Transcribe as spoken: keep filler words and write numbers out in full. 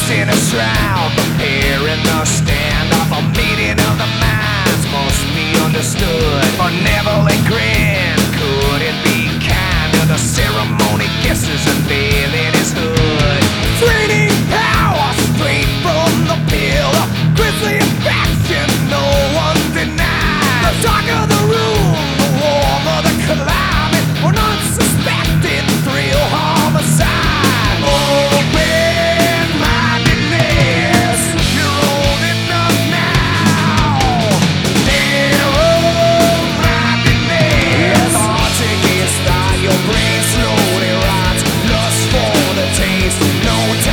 in a shroud, preparing the standoff. A meeting of the minds must be understood. Benevolent grin, could it be kind of the ceremony guesses unveiling his hood?